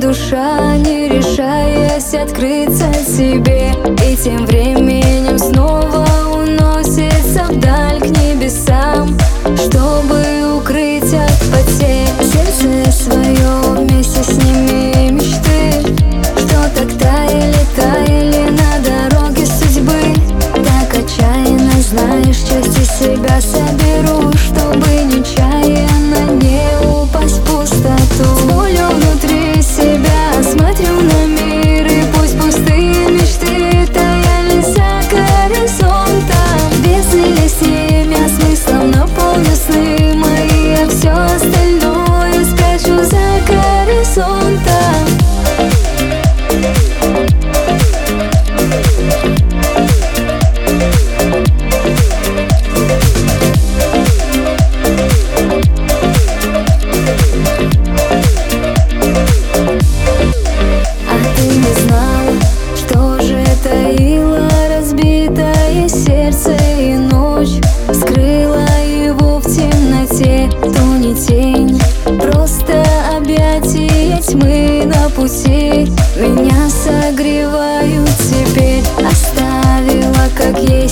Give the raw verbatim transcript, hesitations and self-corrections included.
душа, не решаясь открыться себе. И тем временем снова уносится вдаль к небесам, чтобы укрыть от потерь сердце свое вместе с ними мечты, что так таяли, таяли на дороге судьбы. Так отчаянно знаешь, части себя соберу, чтобы нечаянно не упасть в пустоту. С болью внутри себя смотрю на мир, и пусть пустые мечты таяли за горизонтом. Бездны ли с ними, а смыслом наполню сны мои, а все остальное спрячу за горизонтом. Таила разбитое сердце, и ночь скрыла его в темноте. То не тень, просто объятия тьмы на пути меня согревают теперь. Оставила, как есть.